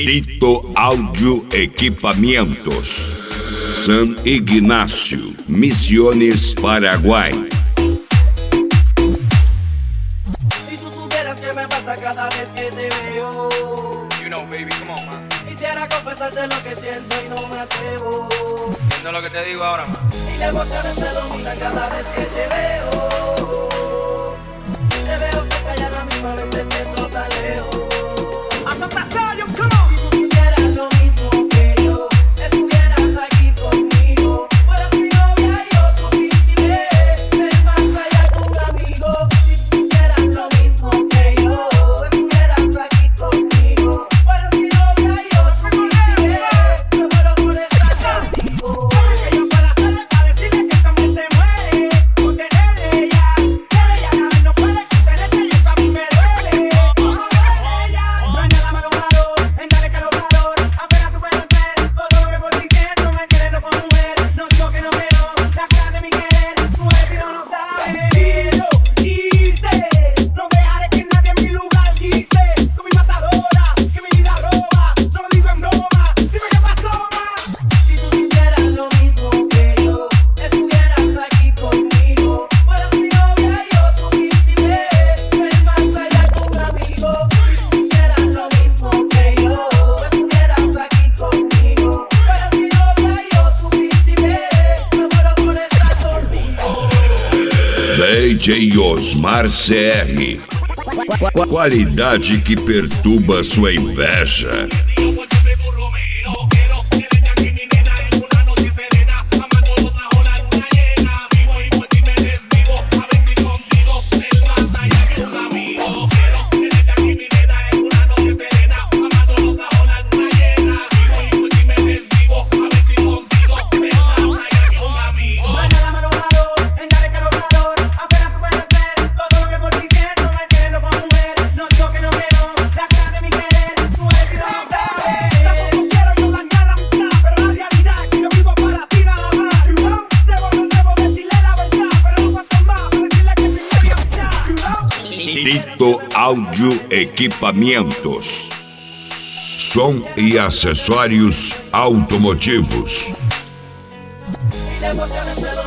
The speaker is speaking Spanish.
Tito Áudio Equipamentos, San Ignacio, Misiones, Paraguay. Si tú supieras que me pasa cada vez que te veo, You know, baby, come on, man. quisiera confesarte lo que siento y no me atrevo. Entiendo lo que te digo ahora, man. Y las emociones me dominan cada vez que te veo. Te veo cerca y a la misma vez te siento tan lejos. Si tú supieras lo mismo que yo, estuvieras aquí conmigo. Fueras mi novia y yo tu príncipe, ven más allá que un amigo. Si tú supieras lo mismo que yo, estuvieras aquí conmigo. Fueras mi novia y yo tu príncipe, me muero por estar contigo. Que yo pueda hacerle para decirle que también se muere por tenerle ya. Pero ella la vez no puede contenerse y eso a mí me duele. Como ella, no hay nada malo en darle calor. Apenas tú puedes ver todo lo que por ti siento. Me tienes loco, mujer. No digo que no, pero la cara de mi querer. Mujer, si no sabes. Si lo hice, no dejaré que nadie en mi lugar dice. Tú mi matadora, que mi vida roba. No lo digo en broma. Dime qué pasó, ma. Si tú supieras lo mismo que yo, estuvieras aquí conmigo. Fueras mi novia y yo tu príncipe, ven más allá que un amigo. Si tú supieras lo mismo que yo, estuvieras aquí conmigo. Fueras mi novia y yo tu príncipe, me muero por estar contigo. DJ Osmar CR. Qualidade que perturba sua inveja. No hay nada malo en darle calor. Apenas tú puedes ver todo lo que por ti siento. Me tienes loco, mujer. No digo que no, pero la cara de mi querer. Mujer, si no sabes. Tampoco quiero yo dañar la amistad, pero la realidad es que yo vivo para ti nada más. You know, debo decirle la verdad, pero no cuanto más para decirle que mi media mitad. You know. Tito Áudio Equipamentos, som e acessórios automotivos. Y las emociones me